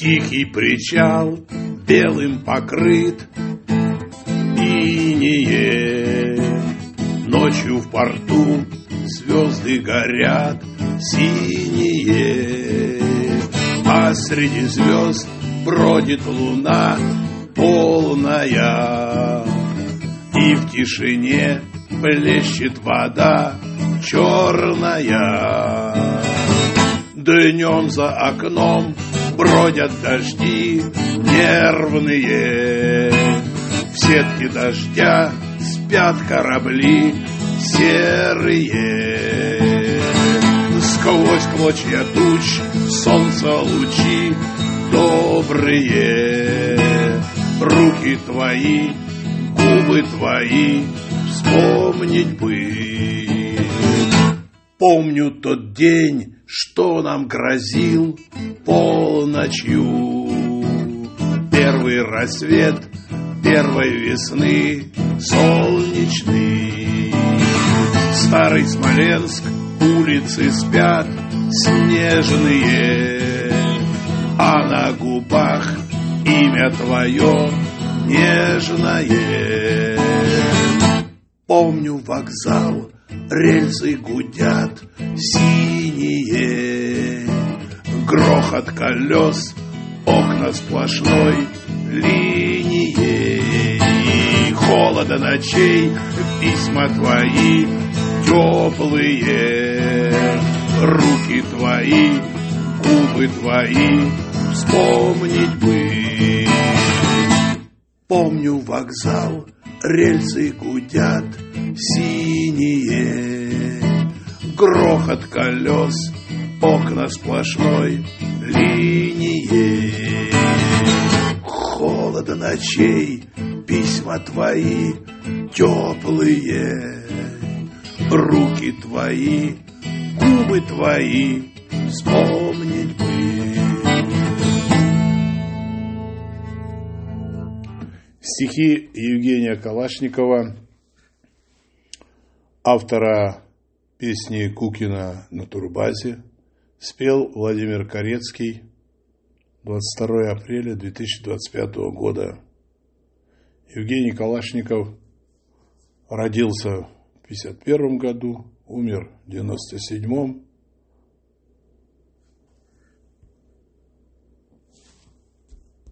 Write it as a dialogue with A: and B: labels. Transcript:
A: Тихий причал белым покрыт, инее. Ночью в порту звезды горят синие, а среди звезд бродит луна полная, и в тишине плещет вода черная. Днем за окном бродят дожди нервные, в сетке дождя спят корабли серые. Сквозь клочья туч солнца лучи добрые, руки твои, губы твои вспомнить бы. Помню тот день, что нам грозил полночью, первый рассвет первой весны солнечный. Старый Смоленск, улицы спят снежные, а на губах имя твое нежное. Помню вокзал, рельсы гудят синие, грохот колес, окна сплошной линией. Холода ночей, письма твои теплые, руки твои, губы твои вспомнить бы. Помню вокзал, рельсы гудят синие, грохот колес, окна сплошной линией. Холода ночей, письма твои теплые, руки твои, губы твои вспомнить бы.
B: Стихи Евгения Калашникова, автора песни Кукина на турбазе, спел Владимир Корецкий 22 апреля 2025 года. Евгений Калашников родился в 1951 году, умер в 1997.